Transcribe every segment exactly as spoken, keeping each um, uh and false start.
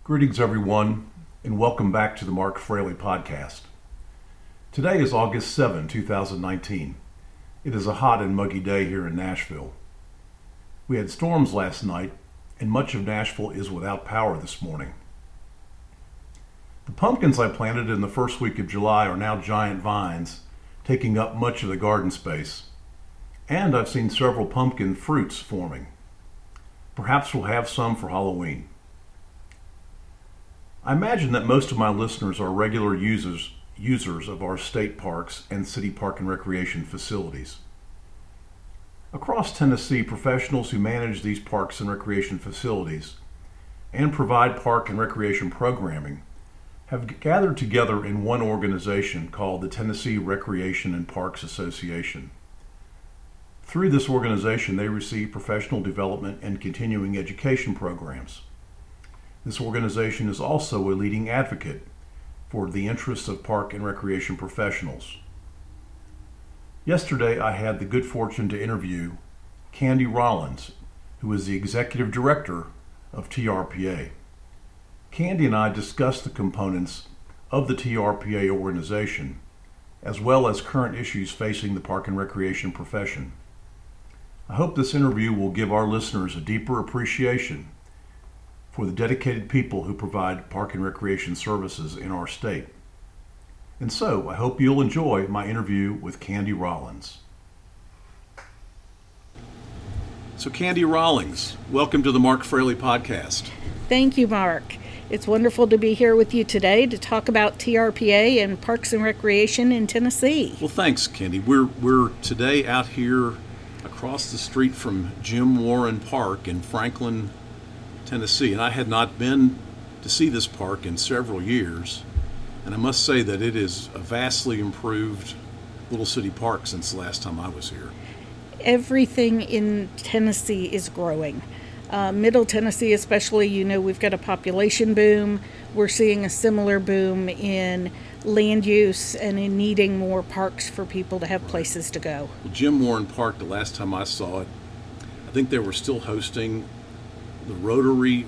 Greetings, everyone, and welcome back to the Mark Fraley Podcast. Today is August seventh, two thousand nineteen. It is a hot and muggy day here in Nashville. We had storms last night, and much of Nashville is without power this morning. The pumpkins I planted in the first week of July are now giant vines, taking up much of the garden space. And I've seen several pumpkin fruits forming. Perhaps we'll have some for Halloween. I imagine that most of my listeners are regular users users of our state parks and city park and recreation facilities. Across Tennessee, professionals who manage these parks and recreation facilities and provide park and recreation programming have gathered together in one organization called the Tennessee Recreation and Parks Association. Through this organization, they receive professional development and continuing education programs. This organization is also a leading advocate for the interests of park and recreation professionals. Yesterday, I had the good fortune to interview Candy Rollins, who is the executive director of T R P A. Candy and I discussed the components of the T R P A organization, as well as current issues facing the park and recreation profession. I hope this interview will give our listeners a deeper appreciation for the dedicated people who provide park and recreation services in our state. And so, I hope you'll enjoy my interview with Candy Rollins. So, Candy Rollins, welcome to the Mark Fraley Podcast. Thank you, Mark. It's wonderful to be here with you today to talk about T R P A and Parks and Recreation in Tennessee. Well, thanks, Candy. We're we're today out here across the street from Jim Warren Park in Franklin, Tennessee, and I had not been to see this park in several years, and I must say that it is a vastly improved little city park since the last time I was here. Everything in Tennessee is growing. Uh, Middle Tennessee especially, you know, we've got a population boom. We're seeing a similar boom in land use and in needing more parks for people to have right. places to go. Well, Jim Warren Park, the last time I saw it, I think they were still hosting the Rotary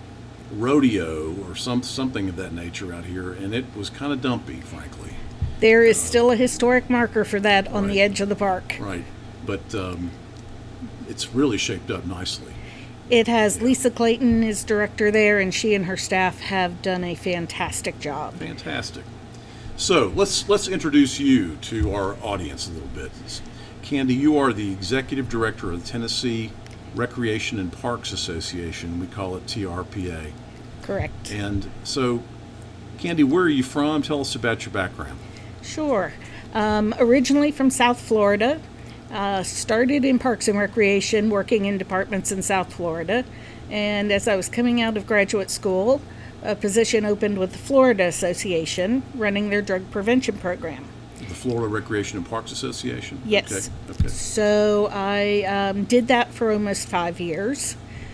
Rodeo or some something of that nature out here, and it was kind of dumpy, frankly. There is uh, still a historic marker for that on right. the edge of the park. Right, but um, it's really shaped up nicely. It has Lisa Clayton is director there, and she and her staff have done a fantastic job. Fantastic. So let's let's introduce you to our audience a little bit. Candy, you are the executive director of the Tennessee Recreation and Parks Association. We call it T R P A. Correct. And so, Candy, where are you from? Tell us about your background. Sure. Um, originally from South Florida. Uh, started in Parks and Recreation, working in departments in South Florida. And as I was coming out of graduate school, a position opened with the Florida Association, running their drug prevention program. The Florida Recreation and Parks Association? Yes. Okay. Okay. So I um, did that for almost five years,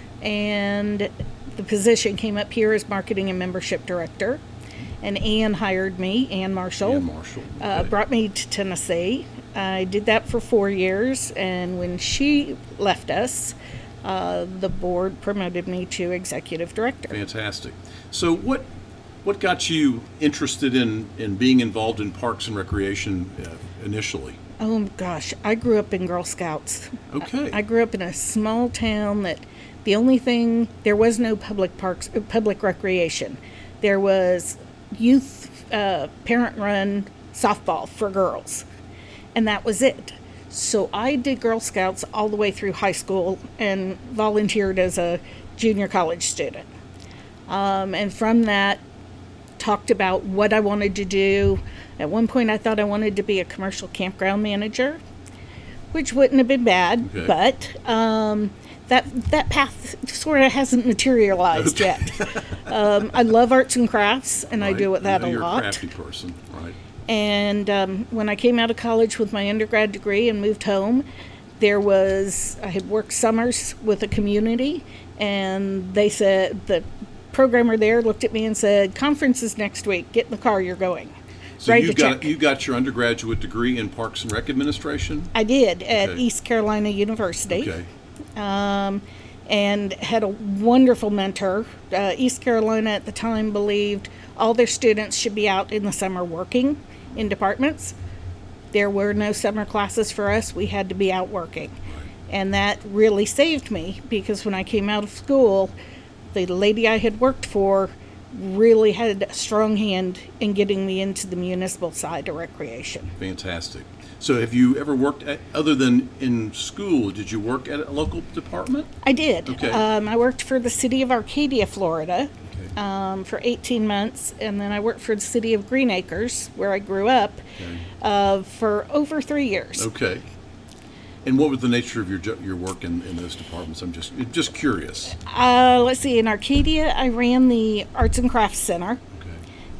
and the position came up here as Marketing and Membership Director. And Ann hired me, Ann Marshall, Ann Marshall. Okay. Uh, brought me to Tennessee. I did that for four years, and when she left us, uh, the board promoted me to Executive Director. Fantastic. So what what got you interested in, in being involved in Parks and Recreation uh, initially? Oh, gosh. I grew up in Girl Scouts. Okay. I, I grew up in a small town that the only thing, there was no public parks, public recreation. There was youth, uh, parent-run softball for girls, and that was it. So I did Girl Scouts all the way through high school and volunteered as a junior college student. Um, and from that, talked about what I wanted to do. At one point, I thought I wanted to be a commercial campground manager, which wouldn't have been bad, okay. but um, that that path sort of hasn't materialized okay. yet. um, I love arts and crafts, and right. I do that I know a you're lot. You're a crafty person, right? And um, when I came out of college with my undergrad degree and moved home, there was, I had worked summers with a community, and they said, the programmer there looked at me and said, conference is next week, get in the car, you're going. So Write you the got check. you got your undergraduate degree in Parks and Rec Administration? I did, at Okay. East Carolina University. Okay. Um, and had a wonderful mentor. Uh, East Carolina at the time believed all their students should be out in the summer working in departments. There were no summer classes for us. We had to be out working. And that really saved me, because when I came out of school, the lady I had worked for really had a strong hand in getting me into the municipal side of recreation. Fantastic. So have you ever worked at, other than in school, did you work at a local department? I did. Okay. Um, I worked for the city of Arcadia, Florida, Okay. um, for eighteen months, and then I worked for the city of Green Acres, where I grew up, Okay. uh, for over three years. Okay. And what was the nature of your jo- your work in, in those departments? I'm just just curious. Uh, let's see. In Arcadia, I ran the Arts and Crafts Center Okay.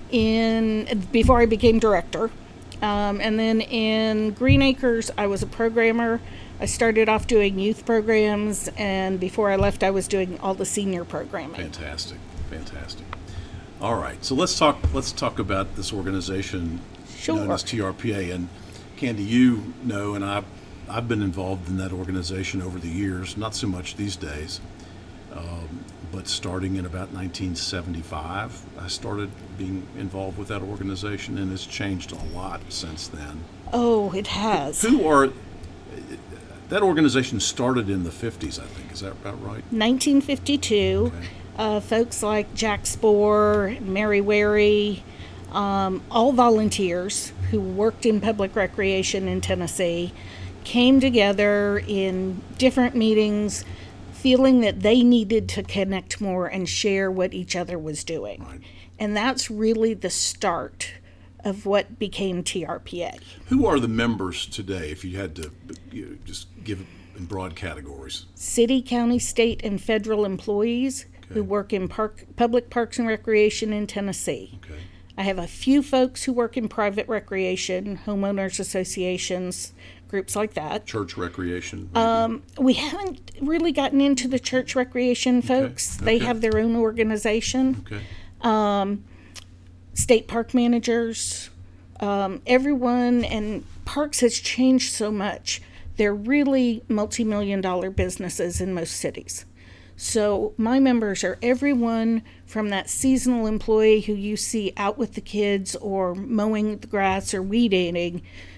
in before I became director, um, and then in Green Acres, I was a programmer. I started off doing youth programs, and before I left, I was doing all the senior programming. Fantastic. Fantastic. All right. So let's talk let's talk about this organization Sure. known as T R P A. And Candy, you know, and I've I've been involved in that organization over the years, not so much these days, um, but starting in about nineteen seventy-five, I started being involved with that organization, and it's changed a lot since then. Oh, it has. Who are, that organization started in the fifties, I think, is that about right? nineteen fifty-two. Okay. Uh, folks like Jack Spore, Mary Wary, um, all volunteers who worked in public recreation in Tennessee, came together in different meetings, feeling that they needed to connect more and share what each other was doing. Right. And that's really the start of what became T R P A. Who are the members today, if you had to you know, just give it in broad categories? City, county, state, and federal employees Okay. who work in park, public parks and recreation in Tennessee. Okay. I have a few folks who work in private recreation, homeowners associations, groups like that. Church recreation? maybe? Um, we haven't really gotten into the church recreation folks. They okay. have their own organization. Okay. State park managers, um, everyone, and parks has changed so much. They're really multi-million dollar businesses in most cities. So my members are everyone from that seasonal employee who you see out with the kids or mowing the grass or weed eating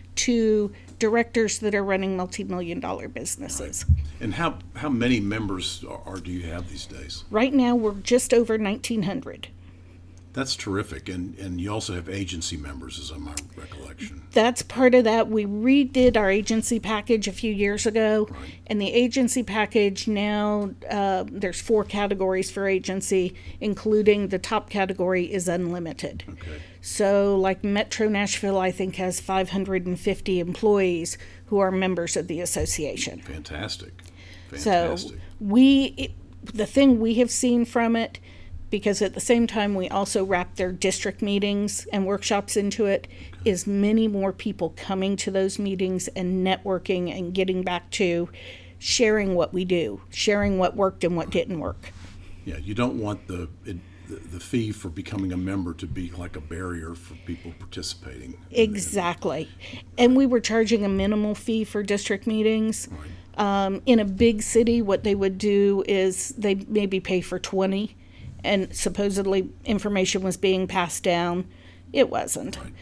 to directors that are running multi-million dollar businesses. And how, how many members are, are do you have these days? Right now, we're just over nineteen hundred. That's terrific. And, and you also have agency members, is my recollection. That's part of that. We redid our agency package a few years ago, Right. and the agency package now, uh, there's four categories for agency, including the top category is unlimited. Okay. So, like Metro Nashville, I think, has five hundred fifty employees who are members of the association. Fantastic. So, Fantastic. we, it, the thing we have seen from it, because at the same time we also wrap their district meetings and workshops into it, is many more people coming to those meetings and networking and getting back to sharing what we do, sharing what worked and what didn't work. Yeah, you don't want the, it, the the fee for becoming a member to be like a barrier for people participating. Exactly. And we were charging a minimal fee for district meetings. Um, in a big city, what they would do is they maybe pay for twenty, and supposedly information was being passed down. It wasn't. Right.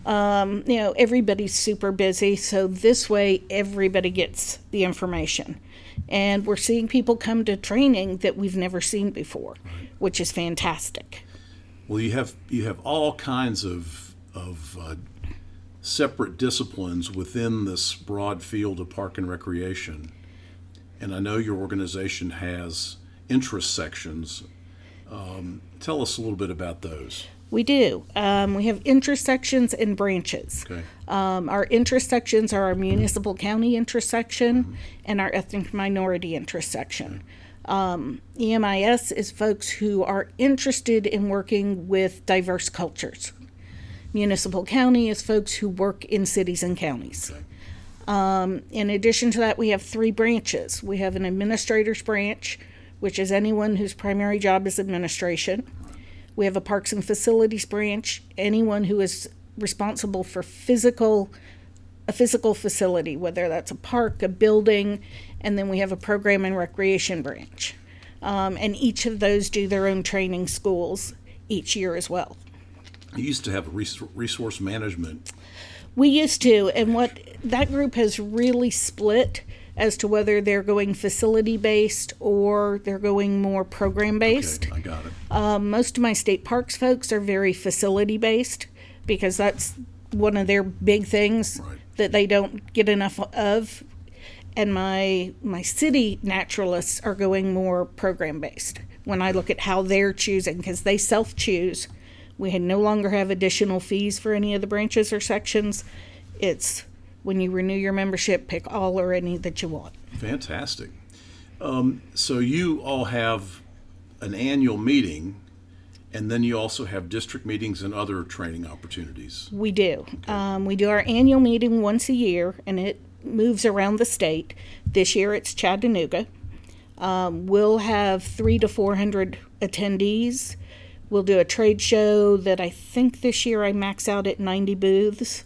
Um, you know, everybody's super busy, so this way everybody gets the information. And we're seeing people come to training that we've never seen before, which is fantastic. Well, you have you have all kinds of of uh, separate disciplines within this broad field of park and recreation, and I know your organization has interest sections. Um, tell us a little bit about those. We do. Um, we have intersections and branches. Okay. Um, our intersections are our municipal county intersection Mm-hmm. and our ethnic minority intersection. Um, E M I S is folks who are interested in working with diverse cultures. Municipal county is folks who work in cities and counties. Okay. Um, in addition to that, we have three branches. We have an administrator's branch, which is anyone whose primary job is administration. We have a parks and facilities branch, anyone who is responsible for physical a physical facility, whether that's a park, a building, and then we have a program and recreation branch. Um, and each of those do their own training schools each year as well. You used to have a res- resource management. We used to, and what that group has really split as to whether they're going facility-based or they're going more program-based. Okay, I got it. Um, most of my state parks folks are very facility-based because that's one of their big things Right. that they don't get enough of. And my my city naturalists are going more program-based when I look at how they're choosing, because they self-choose. We no longer have additional fees for any of the branches or sections. It's when you renew your membership, pick all or any that you want. Fantastic. Um, so you all have an annual meeting, and then you also have district meetings and other training opportunities. We do. Um, we do our annual meeting once a year, and it moves around the state. This year it's Chattanooga. Um, we'll have three to four hundred attendees. We'll do a trade show that I think this year I max out at ninety booths.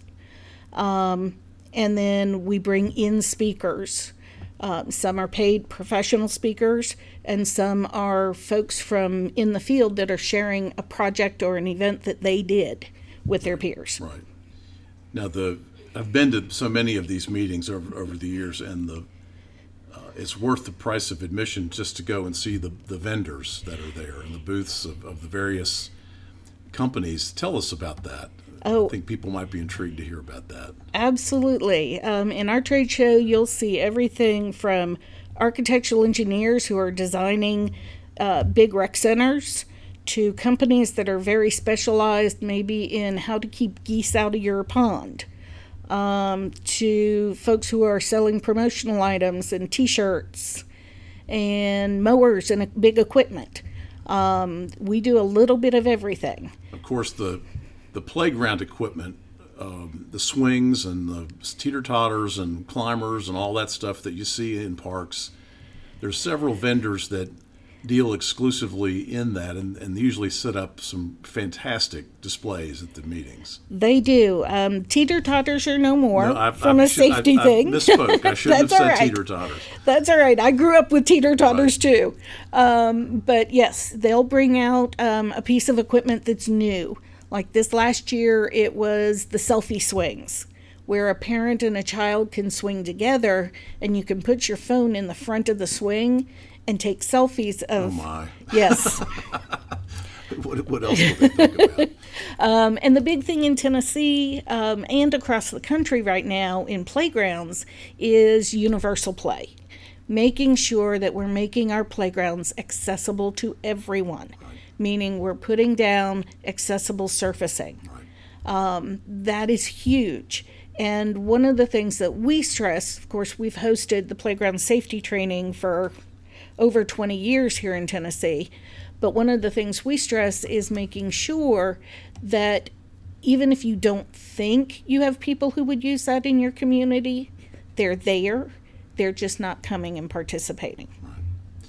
Um, and then we bring in speakers. Um, some are paid professional speakers, and some are folks from in the field that are sharing a project or an event that they did with their peers. Right. Now, the I've been to so many of these meetings over, over the years, and the uh, it's worth the price of admission just to go and see the, the vendors that are there and the booths of, of the various companies. Tell us about that. Oh. I think people might be intrigued to hear about that. Absolutely. Um, in our trade show, you'll see everything from architectural engineers who are designing uh, big rec centers to companies that are very specialized maybe in how to keep geese out of your pond, um, to folks who are selling promotional items and T-shirts and mowers and big equipment. Um, we do a little bit of everything. Of course, the the playground equipment, um, the swings and the teeter-totters and climbers and all that stuff that you see in parks, there's several vendors that deal exclusively in that, and, and usually set up some fantastic displays at the meetings. They do. Um, teeter-totters are no more No, I- from I a should- safety I- I thing. misspoke. I shouldn't have That's all said right. teeter-totters. That's all right. I grew up with teeter-totters too. Um, but yes, they'll bring out um, a piece of equipment that's new. Like this last year, it was the selfie swings, where a parent and a child can swing together, and you can put your phone in the front of the swing and take selfies of. Oh my! Yes. what, what else will they think about? Um, and the big thing in Tennessee um, and across the country right now in playgrounds is universal play, making sure that we're making our playgrounds accessible to everyone, right. Meaning we're putting down accessible surfacing. Right. Um, that is huge. And one of the things that we stress, of course, we've hosted the playground safety training for over twenty years here in Tennessee. But one of the things we stress is making sure that even if you don't think you have people who would use that in your community, they're there. They're just not coming and participating. Right.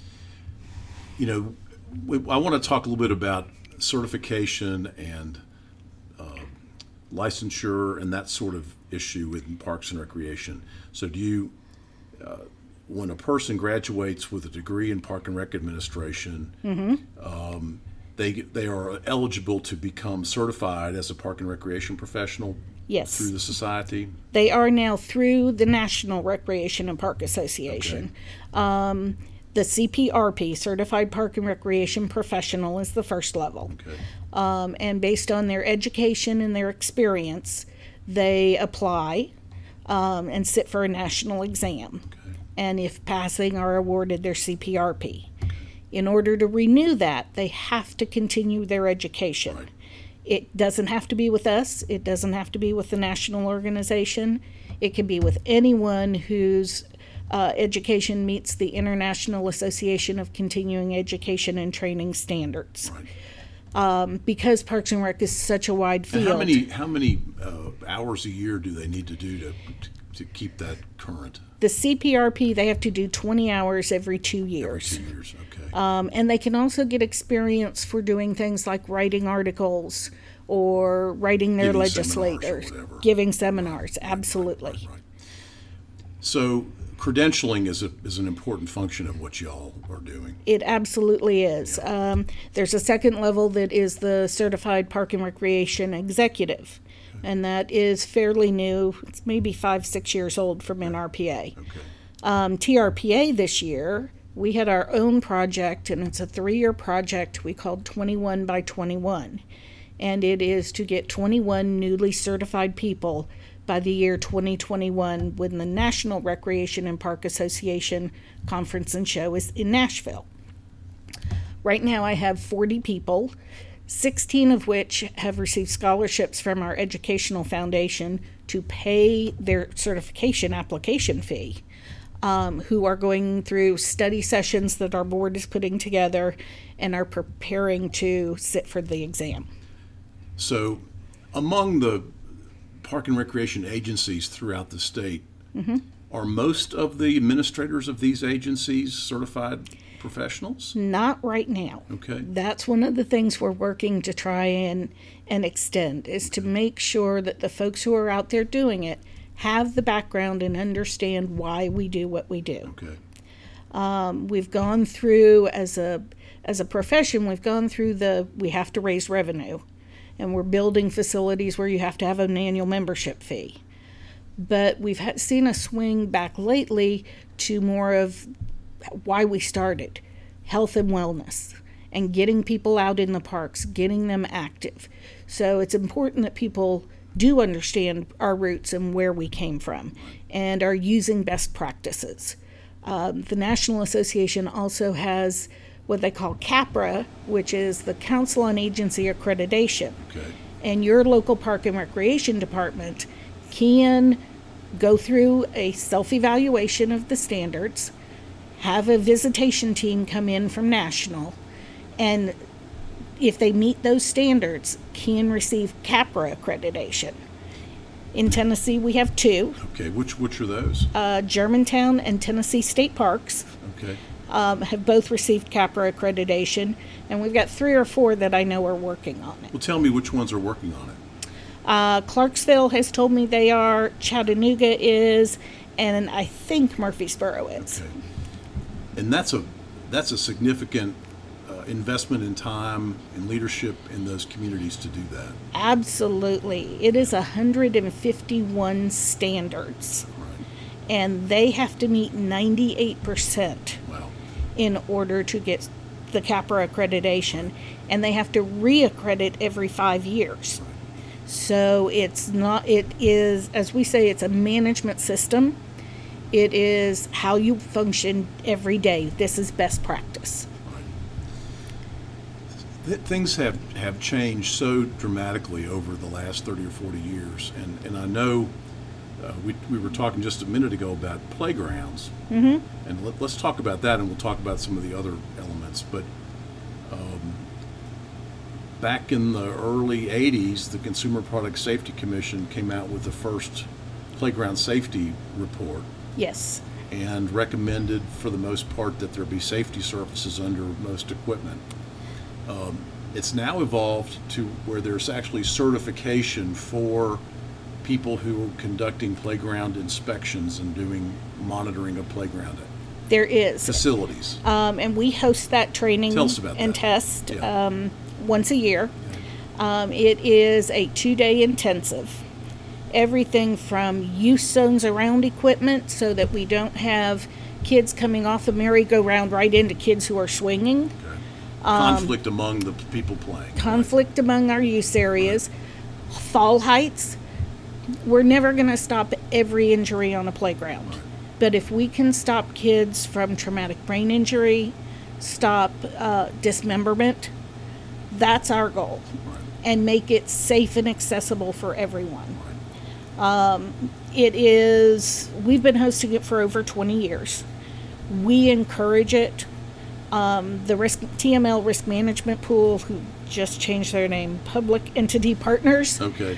You know, we, I want to talk a little bit about certification and uh, licensure and that sort of issue in parks and recreation. So do you, uh, when a person graduates with a degree in park and rec administration, Mm-hmm. um, they they are eligible to become certified as a park and recreation professional Yes. through the society? They are now through the National Recreation and Park Association. Um, the C P R P, Certified Park and Recreation Professional, is the first level. Okay. Um, and based on their education and their experience, they apply um, and sit for a national exam. Okay. And if passing, are awarded their C P R P. In order to renew that, they have to continue their education. Right. It doesn't have to be with us. It doesn't have to be with the national organization. It can be with anyone whose uh, education meets the International Association of Continuing Education and Training standards. Right. Um, because Parks and Rec is such a wide And field. how many how many uh, hours a year do they need to do to to, to keep that current? The C P R P, they have to do twenty hours every two years. Every two years, okay. Um, and they can also get experience for doing things like writing articles or writing their Giving seminars or legislators, whatever. giving seminars. Absolutely. Right, right. So credentialing is a, is an important function of what y'all are doing. It absolutely is. Um, there's a second level that is the Certified Park and Recreation Executive, and that is fairly new. It's maybe five, six years old from N R P A. Okay. Um, T R P A this year, we had our own project, and it's a three-year project we called twenty-one by twenty-one. And it is to get twenty-one newly certified people by the year twenty twenty-one when the National Recreation and Park Association Conference and Show is in Nashville. Right now I have forty people, sixteen of which have received scholarships from our educational foundation to pay their certification application fee, um, who are going through study sessions that our board is putting together and are preparing to sit for the exam. So among the park and recreation agencies throughout the state, Mm-hmm. are most of the administrators of these agencies certified professionals? Not right now. Okay. That's one of the things we're working to try and, and extend, is to make sure that the folks who are out there doing it have the background and understand why we do what we do. Okay. Um, we've gone through, as a as a profession, we've gone through the, we have to raise revenue. And we're building facilities where you have to have an annual membership fee. But we've had, seen a swing back lately to more of why we started, health and wellness, and getting people out in the parks, getting them active. So it's important that people do understand our roots and where we came from and are using best practices. Um, the National Association also has what they call CAPRA, which is the Council on Agency Accreditation. Okay. And your local park and recreation department can go through a self-evaluation of the standards, have a visitation team come in from National, and if they meet those standards, can receive CAPRA accreditation. In Tennessee, we have two, Okay. Which which are those? uh, Germantown and Tennessee State Parks. Okay. Um, have both received CAPRA accreditation, and we've got three or four that I know are working on it. Well, tell me which ones are working on it. Uh, Clarksville has told me they are, Chattanooga is, and I think Murfreesboro is. Okay. And that's a that's a significant uh, investment in time and leadership in those communities to do that. Absolutely. It is one hundred fifty-one standards, Right. and they have to meet ninety-eight percent Wow. in order to get the CAPRA accreditation, and they have to re-accredit every five years. So it's not, it is, as we say, it's a management system. It is how you function every day. This is best practice. Th- Things have, have changed so dramatically over the last thirty or forty years. And, and I know uh, we, we were talking just a minute ago about playgrounds. Mm-hmm. And let, let's talk about that, and we'll talk about some of the other elements. But um, back in the early eighties, the Consumer Product Safety Commission came out with the first playground safety report Yes. and recommended, for the most part, that there be safety surfaces under most equipment. Um, it's now evolved to where there's actually certification for people who are conducting playground inspections and doing monitoring of playground There is. facilities. Um, and we host that training Tell us about and that. test Yeah. um, once a year. Um, it is a two-day intensive. Everything from use zones around equipment so that we don't have kids coming off a merry-go-round right into kids who are swinging. Conflict among the people playing. Conflict among our use areas. Fall heights. We're never going to stop every injury on a playground. But if we can stop kids from traumatic brain injury, stop uh, dismemberment, that's our goal. Right. And make it safe and accessible for everyone. Um, it is, we've been hosting it for over twenty years. We encourage it. Um, the risk T M L Risk Management Pool, who just changed their name, Public Entity Partners, Okay.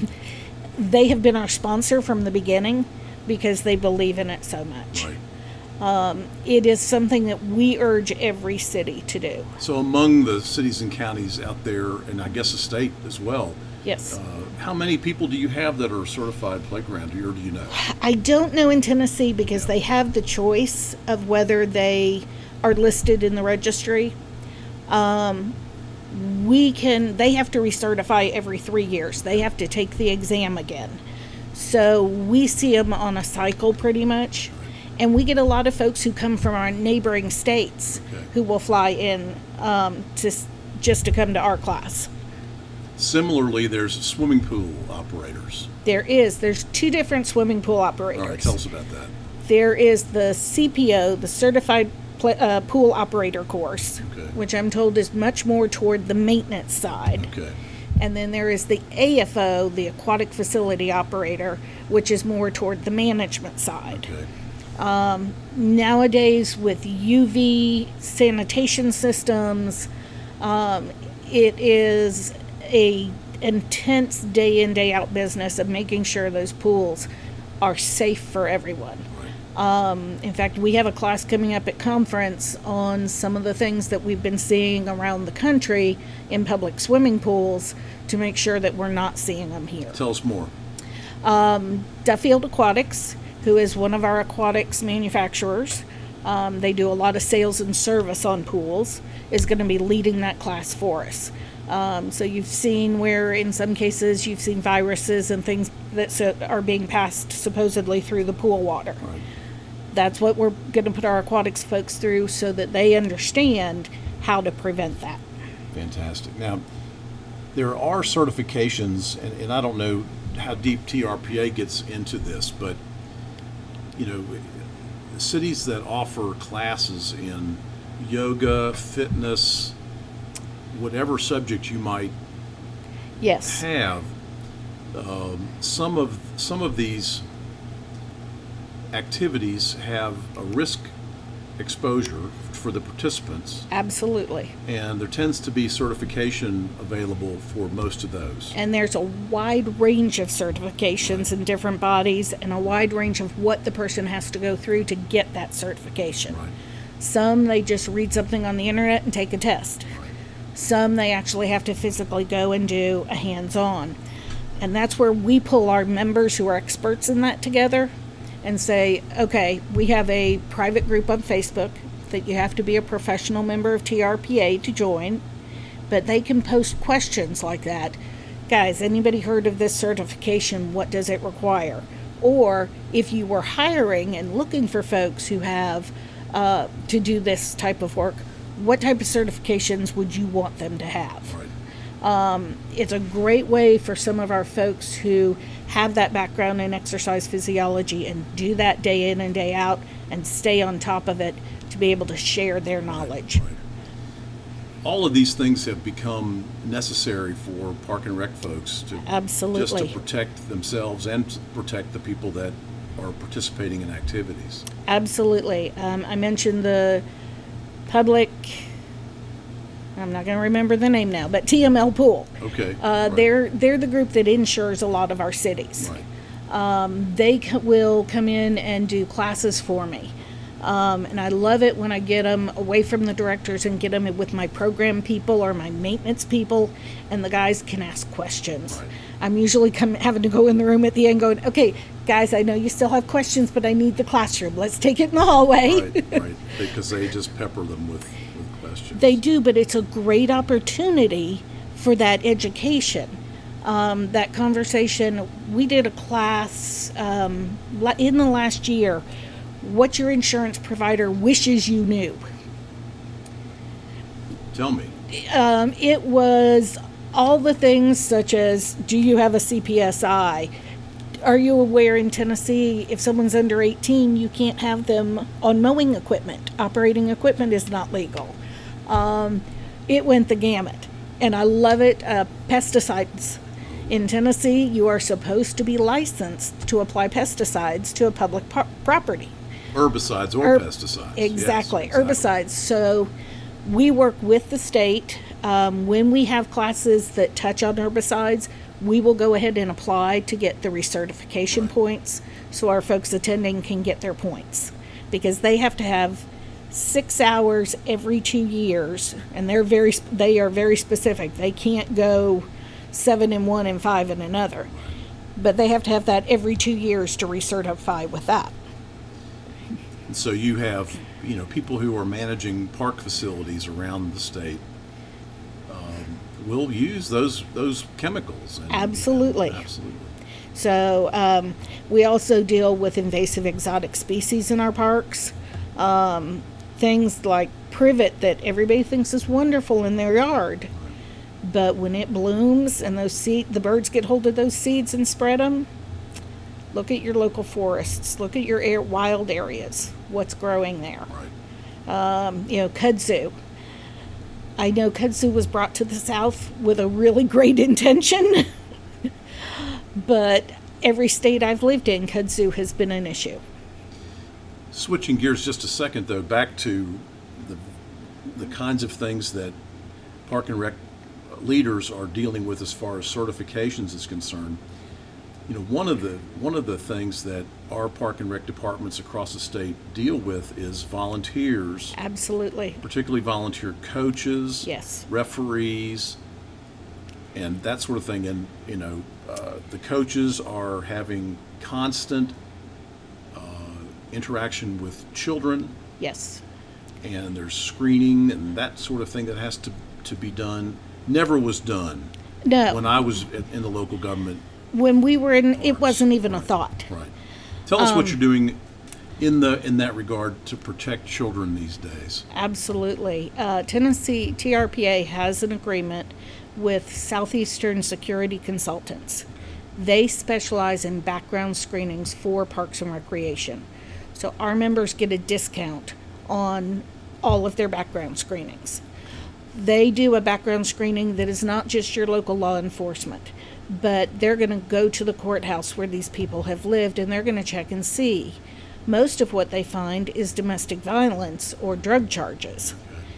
they have been our sponsor from the beginning because they believe in it so much. Right. Um, it is something that we urge every city to do. So among the cities and counties out there, and I guess the state as well, Yes. uh, how many people do you have that are certified playground, or do you know? I don't know in Tennessee because they have the choice of whether they are listed in the registry. Um, we can, they have to recertify every three years. They have to take the exam again. So we see them on a cycle pretty much. And we get a lot of folks who come from our neighboring states Okay. who will fly in um, to s- just to come to our class. Similarly, there's swimming pool operators. There is. There's two different swimming pool operators. All right, tell us about that. There is the C P O, the Certified Pl- uh, Pool Operator course, Okay. which I'm told is much more toward the maintenance side. Okay. And then there is the A F O, the Aquatic Facility Operator, which is more toward the management side. Okay. Nowadays, with U V sanitation systems, um, it is a intense day in, day out business of making sure those pools are safe for everyone. Um, in fact, we have a class coming up at conference on some of the things that we've been seeing around the country in public swimming pools to make sure that we're not seeing them here. Tell us more. Duffield Aquatics, who is one of our aquatics manufacturers, um, they do a lot of sales and service on pools, is going to be leading that class for us. Um, so you've seen where in some cases you've seen viruses and things that so, are being passed supposedly through the pool water. Right. That's what we're going to put our aquatics folks through so that they understand how to prevent that. Fantastic. Now, there are certifications, and, and I don't know how deep T R P A gets into this, but, you know, cities that offer classes in yoga, fitness, whatever subject you might Yes. have, um, some of some of these activities have a risk exposure for the participants, Absolutely. and there tends to be certification available for most of those. And there's a wide range of certifications in different bodies and a wide range of what the person has to go through to get that certification. Right. Some they just read something on the internet and take a test. Some they actually have to physically go and do a hands-on. And that's where we pull our members who are experts in that together and say, okay, we have a private group on Facebook that you have to be a professional member of T R P A to join, but they can post questions like that. Guys, anybody heard of this certification? What does it require? Or if you were hiring and looking for folks who have uh, to do this type of work, what type of certifications would you want them to have? Right. It's a great way for some of our folks who have that background in exercise physiology and do that day in and day out and stay on top of it to be able to share their knowledge. Right. All of these things have become necessary for park and rec folks to Absolutely. just to protect themselves and to protect the people that are participating in activities. Absolutely. Um, I mentioned the public, I'm not going to remember the name now, but T M L Pool. Okay. Uh, right. they're they're the group that insures a lot of our cities. Right. They c- will come in and do classes for me. Um, and I love it when I get them away from the directors and get them with my program people or my maintenance people, and the guys can ask questions. Right. I'm usually come, having to go in the room at the end going, okay, guys, I know you still have questions, but I need the classroom. Let's take it in the hallway. Right, right. Because they just pepper them with, with questions. They do, but it's a great opportunity for that education. Um, that conversation, we did a class um, la- in the last year, what your insurance provider wishes you knew. Tell me. Um, it was all the things such as, do you have a C P S I? Are you aware in Tennessee, if someone's under eighteen, you can't have them on mowing equipment. Operating equipment is not legal. Um, it went the gamut. And I love it. Uh, pesticides. In Tennessee, you are supposed to be licensed to apply pesticides to a public par- property. Herbicides or Herb- pesticides. Exactly, Yes, exactly. herbicides. So we work with the state. Um, when we have classes that touch on herbicides, we will go ahead and apply to get the recertification points so our folks attending can get their points. because they have to have six hours every two years, and they're very they are very specific. They can't go seven in one and five in another, but they have to have that every two years to recertify with that. And so you have, you know, people who are managing park facilities around the state um, will use those those chemicals. And, Absolutely. and absolutely. So um, we also deal with invasive exotic species in our parks. Um, things like privet that everybody thinks is wonderful in their yard. But when it blooms and those seed, the birds get hold of those seeds and spread them, look at your local forests. Look at your air, wild areas. What's growing there? Right. Um, you know, kudzu. I know kudzu was brought to the South with a really great intention, but every state I've lived in, kudzu has been an issue. Switching gears just a second, though, back to the the kinds of things that Park and Rec leaders are dealing with as far as certifications is concerned. You know, one of the one of the things that our Park and Rec departments across the state deal with is volunteers, Absolutely. particularly volunteer coaches, Yes. referees, and that sort of thing. And you know, uh, the coaches are having constant uh, interaction with children, Yes. and there's screening and that sort of thing that has to to be done. Never was done No. when I was in in the local government. When we were in, it wasn't even a thought. Right. Tell us what you're doing in the in that regard to protect children these days. Absolutely. Uh, Tennessee T R P A has an agreement with Southeastern Security Consultants. They specialize in background screenings for Parks and Recreation. So our members get a discount on all of their background screenings. They do a background screening that is not just your local law enforcement, but they're going to go to the courthouse where these people have lived, and they're going to check and see. Most of what they find is domestic violence or drug charges.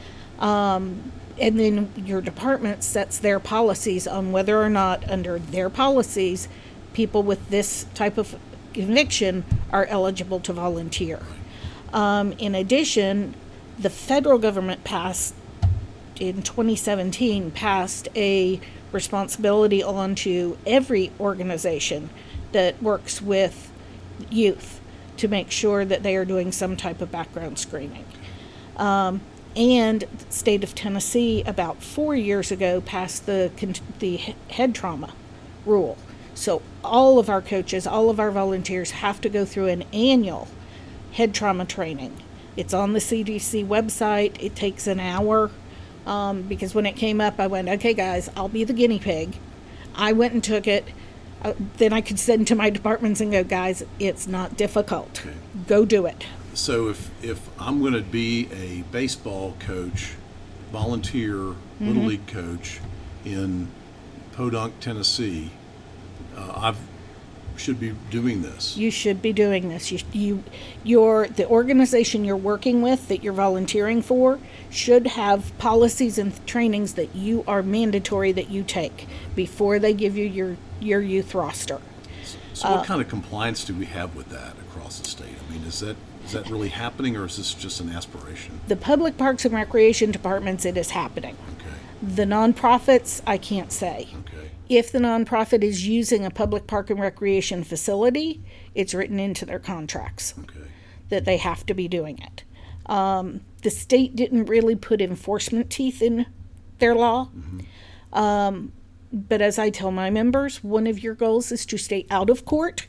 Um, and then your department sets their policies on whether or not, under their policies, people with this type of conviction are eligible to volunteer. Um, in addition, the federal government passed in twenty seventeen passed a responsibility onto every organization that works with youth to make sure that they are doing some type of background screening. Um, and the state of Tennessee about four years ago passed the the head trauma rule. So all of our coaches, all of our volunteers have to go through an annual head trauma training. It's on the C D C website. It takes an hour. Um, because when it came up, I went, okay, guys, I'll be the guinea pig. I went and took it. Uh, then I could send to my departments and go, guys, it's not difficult. Okay. Go do it. So if if I'm going to be a baseball coach, volunteer Mm-hmm. little league coach in Podunk, Tennessee, uh, I've should be doing this. You should be doing this. You, you, your the organization you're working with that you're volunteering for should have policies and trainings that you are mandatory that you take before they give you your your youth roster. So Uh, what kind of compliance do we have with that across the state? I mean, is that is that really happening, or is this just an aspiration? The public parks and recreation departments, it is happening. Okay. The nonprofits, I can't say. Okay. If the nonprofit is using a public park and recreation facility, it's written into their contracts Okay. that they have to be doing it. Um, the state didn't really put enforcement teeth in their law. Mm-hmm. Um, but as I tell my members, one of your goals is to stay out of court.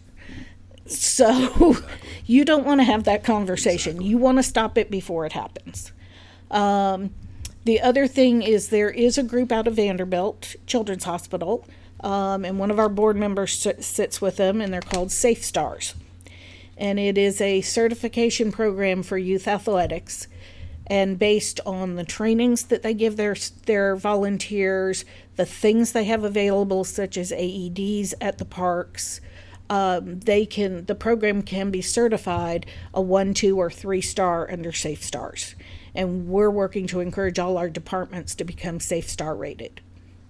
So Exactly. you don't want to have that conversation. Exactly. You want to stop it before it happens. Um, The other thing is there is a group out of Vanderbilt Children's Hospital, um, and one of our board members s- sits with them, and they're called Safe Stars. And it is a certification program for youth athletics, and based on the trainings that they give their their volunteers, the things they have available, such as A E Ds at the parks, um, they can the program can be certified a one, two, or three star under Safe Stars. And we're working to encourage all our departments to become Safe Star rated.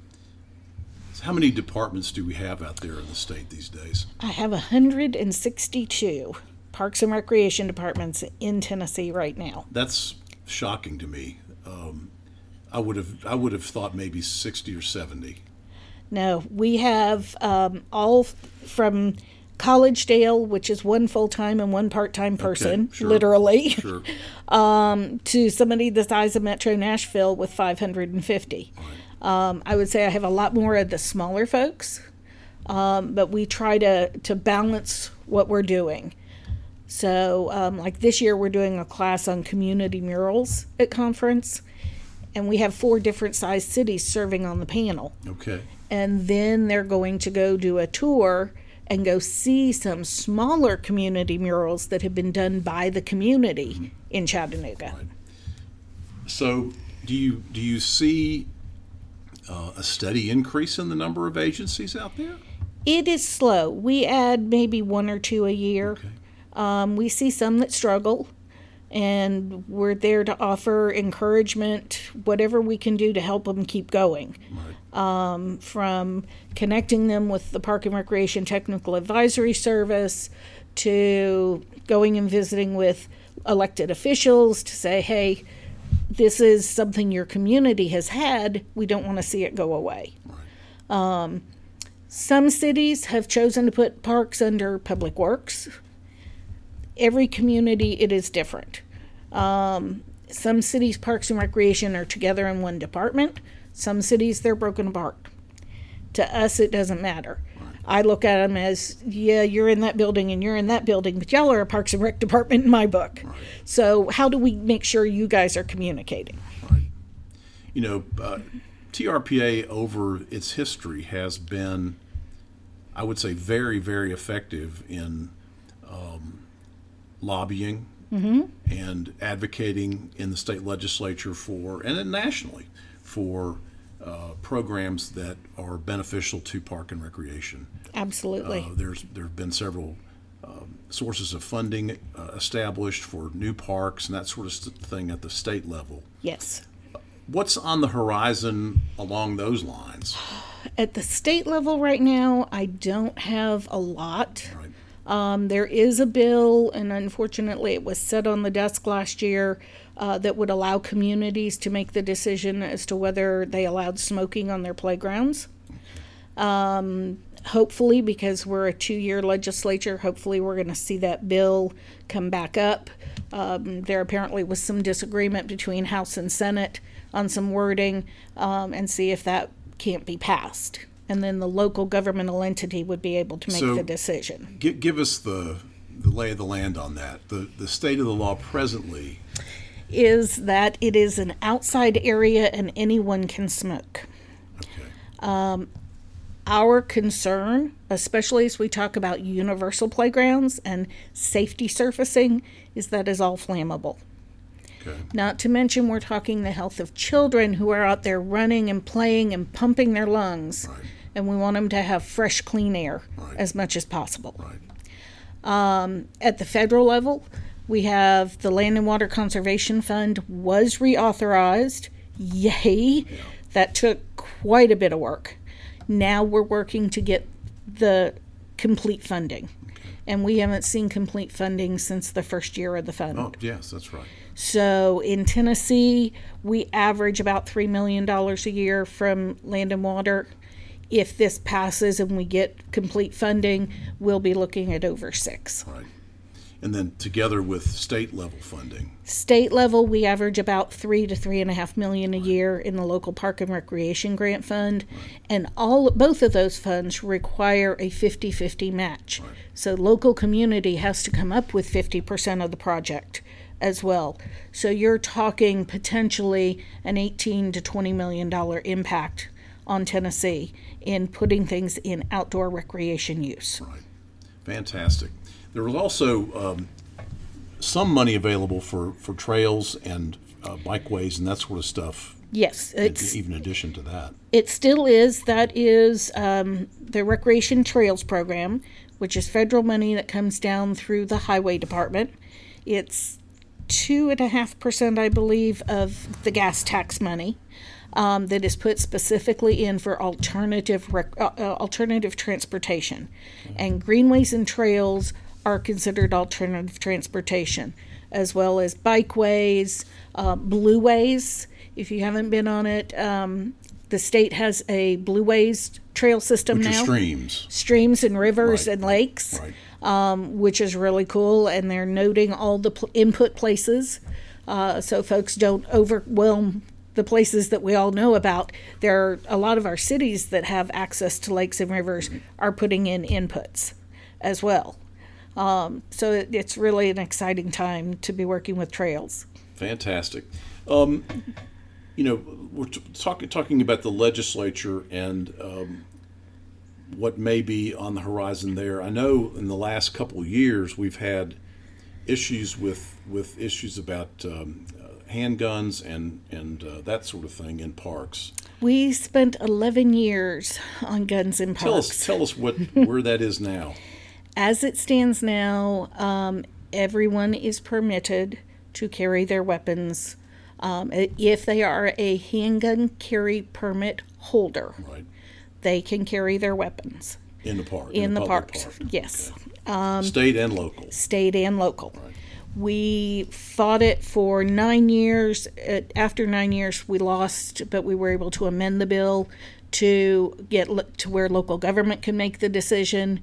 So how many departments do we have out there in the state these days? I have one hundred sixty-two. parks and recreation departments in Tennessee right now. That's shocking to me. Um, I would have I would have thought maybe sixty or seventy. No, we have um, all f- from Collegedale, which is one full-time and one part-time person, Okay, sure, literally, Sure. um, to somebody the size of Metro Nashville with five hundred fifty. Um, I would say I have a lot more of the smaller folks, um, but we try to, to balance what we're doing. So, um, like this year, we're doing a class on community murals at conference, and we have four different sized cities serving on the panel. Okay. And then they're going to go do a tour and go see some smaller community murals that have been done by the community mm-hmm. in Chattanooga. Right. So, do you do you see uh, a steady increase in the number of agencies out there? It is slow. We add maybe one or two a year. Okay. Um, we see some that struggle, and we're there to offer encouragement, whatever we can do to help them keep going. Right. Um, from connecting them with the Park and Recreation Technical Advisory Service to going and visiting with elected officials to say, hey, this is something your community has had. We don't want to see it go away. Right. Um, some cities have chosen to put parks under Public Works. Every community, it is different. Um, some cities' parks and recreation are together in one department. Some cities, they're broken apart. To us, it doesn't matter. Right. I look at them as, yeah, you're in that building and you're in that building, but y'all are a Parks and Rec department in my book. Right. So how do we make sure you guys are communicating? Right. You know, uh, T R P A over its history has been, I would say, very, very effective in um, lobbying mm-hmm. and advocating in the state legislature for, and then nationally, for uh, programs that are beneficial to park and recreation. Absolutely. Uh, there's there have been several um, sources of funding uh, established for new parks and that sort of st- thing at the state level. Yes. What's on the horizon along those lines? At the state level right now, I don't have a lot. Right. Um, there is a bill, and unfortunately it was set on the desk last year, uh, that would allow communities to make the decision as to whether they allowed smoking on their playgrounds. Um, hopefully, because we're a two-year legislature, hopefully we're going to see that bill come back up. Um, there apparently was some disagreement between House and Senate on some wording, um, and see if that can't be passed. And then the local governmental entity would be able to make So, the decision. G- give us the the lay of the land on that. The the state of the law presently Is that it is an outside area and anyone can smoke. Okay. Um, our concern, especially as we talk about universal playgrounds and safety surfacing, is that is all flammable. Okay. Not to mention we're talking the health of children who are out there running and playing and pumping their lungs. Right. And we want them to have fresh, clean air Right. as much as possible. Right. Um, at the federal level, we have the Land and Water Conservation Fund was reauthorized. Yay! Yeah. That took quite a bit of work. Now we're working to get the complete funding. Okay. And we haven't seen complete funding since the first year of the fund. Oh, yes, that's right. So in Tennessee, we average about three million dollars a year from Land and Water. If this passes and we get complete funding, we'll be looking at over six. Right. And then together with state level funding. State level, we average about three to three and a half million a year in the local park and recreation grant fund, Right. and all both of those funds require a fifty-fifty match. Right. So local community has to come up with fifty percent of the project as well. So you're talking potentially an eighteen to twenty million dollar impact on Tennessee in putting things in outdoor recreation use. Right. Fantastic. There was also um, some money available for, for trails and uh, bikeways and that sort of stuff. Yes, it's Even in addition to that. It still is. That is um, the Recreation Trails Program, which is federal money that comes down through the Highway Department. It's two and a half percent, I believe, of the gas tax money um, that is put specifically in for alternative rec- uh, uh, alternative transportation. And greenways and trails are considered alternative transportation, as well as bikeways, uh, blueways. If you haven't been on it, um, the state has a blueways trail system Which now. are streams. Streams and rivers Right. and lakes, Right. um, which is really cool. And they're noting all the pl- input places, uh, so folks don't overwhelm the places that we all know about. There are a lot of our cities that have access to lakes and rivers are putting in inputs as well. Um, so it, it's really an exciting time to be working with trails. Fantastic. Um, you know, we're t- talking talking about the legislature and um, what may be on the horizon there. I know in the last couple of years we've had issues with with issues about um, uh, handguns and and uh, that sort of thing in parks. We spent eleven years on guns in Tell parks. us tell us what where that is now. As it stands now, um, everyone is permitted to carry their weapons um, if they are a handgun carry permit holder. Right. They can carry their weapons In the park. in the public parks. park. Yes, Okay. State and local. state and local. Right. We fought it for nine years. Uh, After nine years, we lost, but we were able to amend the bill to get lo- to where local government can make the decision.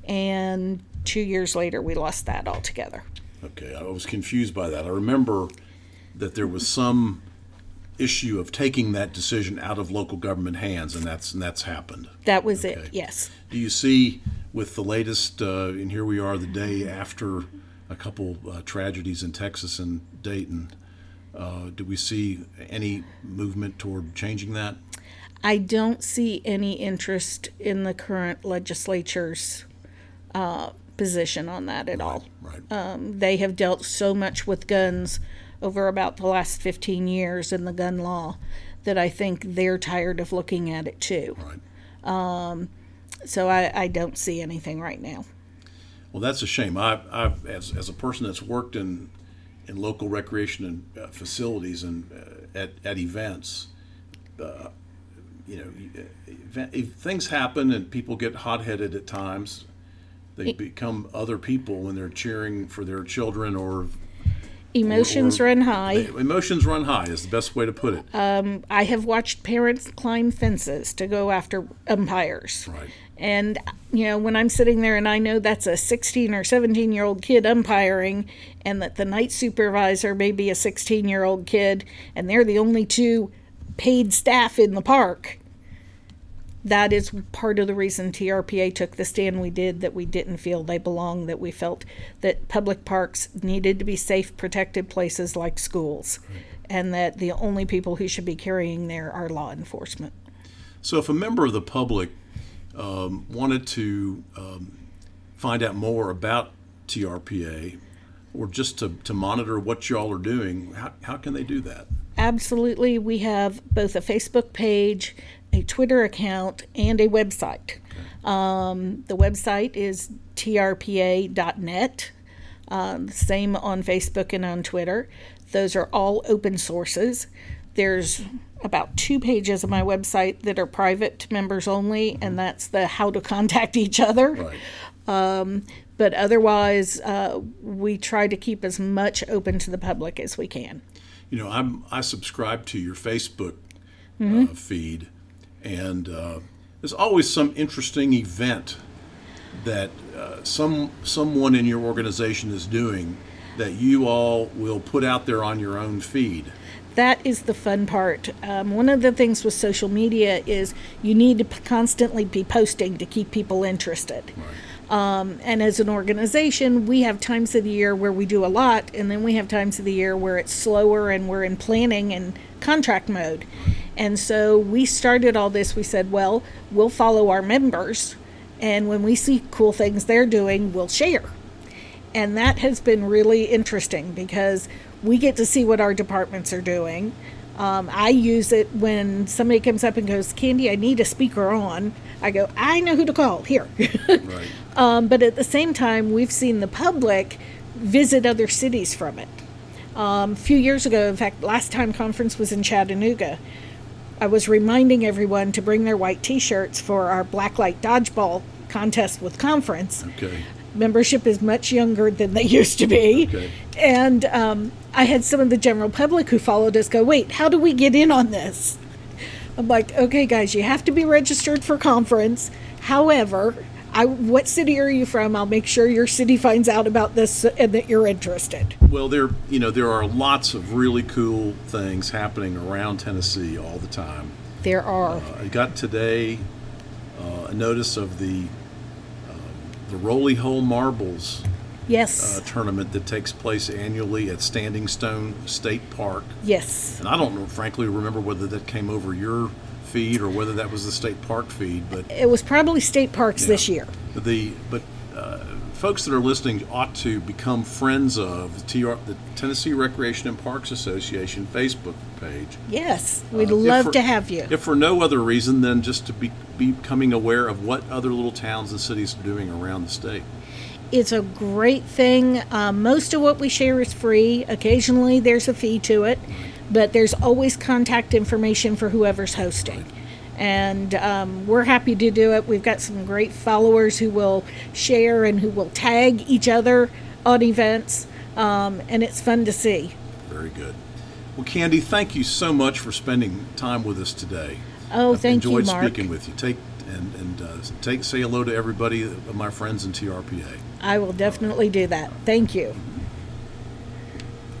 And two years later, we lost that altogether. Okay, I was confused by that. I remember that there was some issue of taking that decision out of local government hands, and that's and that's happened. That was Okay. it. Yes. Do you see with the latest, uh, and here we are the day after a couple uh, tragedies in Texas and Dayton, uh, do we see any movement toward changing that? I don't see any interest in the current legislature's uh, position on that at all. Right. Um, they have dealt so much with guns over about the last fifteen years in the gun law that I think they're tired of looking at it too. Right. So I, I don't see anything right now. Well, that's a shame. I, I've, as, as a person that's worked in, in local recreation and uh, facilities and uh, at, at events, uh, you know, event, if things happen and people get hot-headed at times. They become other people when they're cheering for their children or Emotions or- run high. they- emotions run high is the best way to put it. Um, I have watched parents climb fences to go after umpires. Right. And, you know, when I'm sitting there and I know that's a sixteen or seventeen year old kid umpiring, and that the night supervisor may be a sixteen year old kid, and they're the only two paid staff in the park, that is part of the reason T R P A took the stand we did, that we didn't feel they belonged, that we felt that public parks needed to be safe, protected places like schools, and that the only people who should be carrying there are law enforcement. So if a member of the public um, wanted to um, find out more about T R P A or just to, to monitor what y'all are doing, how, how can they do that? Absolutely. We have both a Facebook page, a Twitter account, and a website. Um, the website is T R P A dot net. Um, same on Facebook and on Twitter. Those are all open sources. There's about two pages of my website that are private to members only, and that's the how to contact each other. Right. Um, but otherwise, uh, we try to keep as much open to the public as we can. You know, I'm I subscribe to your Facebook uh, feed, and uh, there's always some interesting event that uh, some someone in your organization is doing that you all will put out there on your own feed. That is the fun part. Um, one of the things with social media is you need to p- constantly be posting to keep people interested. Um, and as an organization, we have times of the year where we do a lot, and then we have times of the year where it's slower and we're in planning and contract mode. And so we started all this, we said, well, we'll follow our members, and when we see cool things they're doing, we'll share. And that has been really interesting because we get to see what our departments are doing. Um, I use it when somebody comes up and goes, Candy, I need a speaker on. I go, I know who to call. Here. Right. um, but at the same time, we've seen the public visit other cities from it. Um, a few years ago, in fact, last time conference was in Chattanooga, I was reminding everyone to bring their white T-shirts for our Blacklight Dodgeball contest with conference. Okay. membership is much younger than they used to be. Okay. And um, I had some of the general public who followed us go, wait, how do we get in on this? I'm like, okay, guys, you have to be registered for conference. However, I, what city are you from? I'll make sure your city finds out about this and that you're interested. Well, there, you know, there are lots of really cool things happening around Tennessee all the time. There are. Uh, I got today uh, a notice of the um, the Rolly Hole Marbles Yes. uh, tournament that takes place annually at Standing Stone State Park. Yes. And I don't know, frankly, remember whether that came over your feed or whether that was the state park feed, but It was probably state parks Yeah. this year. the but uh, folks that are listening ought to become friends of the, T R, the Tennessee Recreation and Parks Association Facebook page. Yes. We'd Uh, if love for- to have you. If for no other reason than just to be becoming aware of what other little towns and cities are doing around the state. It's a great thing. Um, most of what we share is free. Occasionally there's a fee to it, but there's always contact information for whoever's hosting. And um, we're happy to do it. We've got some great followers who will share and who will tag each other on events, um, and it's fun to see. Very good. Well, Candy, thank you so much for spending time with us today. Oh, I've thank you, enjoyed Mark. speaking with you. Take and and uh, take say hello to everybody of my friends in T R P A. I will definitely do that. Thank you.